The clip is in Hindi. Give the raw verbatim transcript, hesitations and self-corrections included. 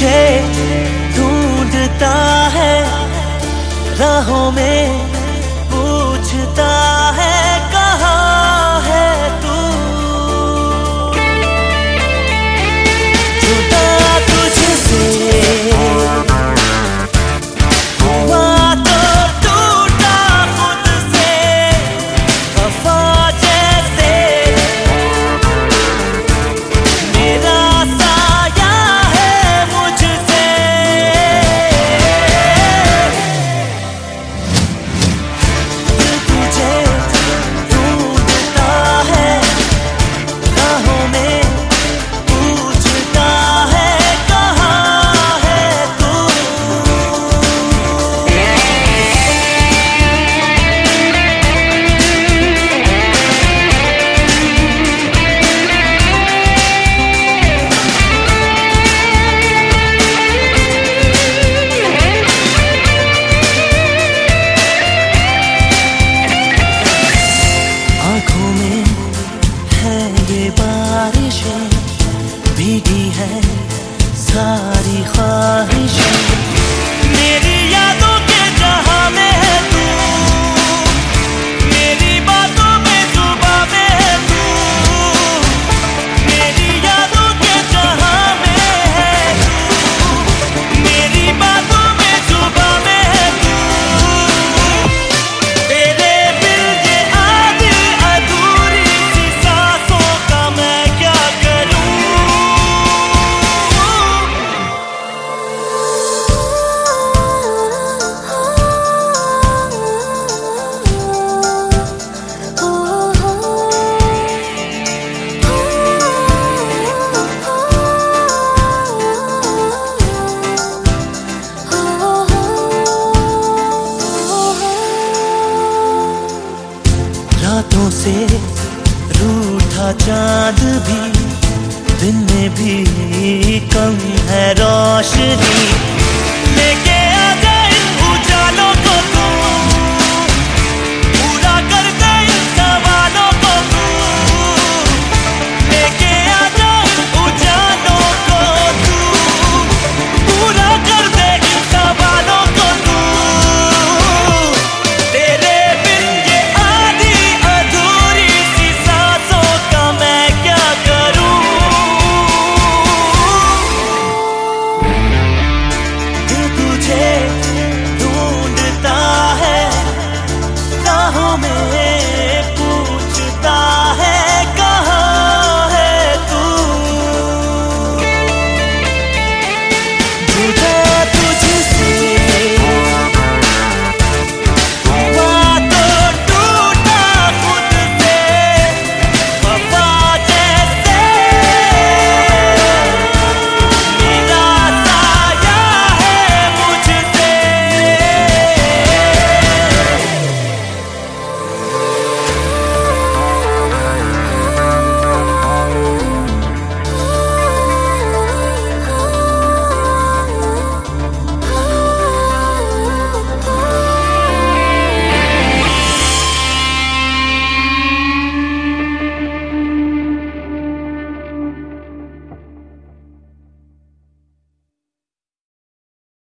तुझे ढूंढता है राहों में, पूछता है कहाँ है तू। जुदा तुझसे हुआ तो टूटा खुद से, वफा जैसे मेरा साया है मुझसे। दिल तुझे ढूंढता है राहों में, पूछता है कहाँ है तू। आँखों में है ये बारिशें, भीगी है सारी ख्वाहिशें। मेरी यादों के जहां में है तू, मेरी बातों में जुबां में है तू। मेरी यादों के जहां में है तू, मेरी बातों में जुबां में है तू। तेरे बिन ये आधी अधूरी सी सांसों का मैं क्या करूं। रातों से रूठा चांद भी दिन में भी कम है रोशनी।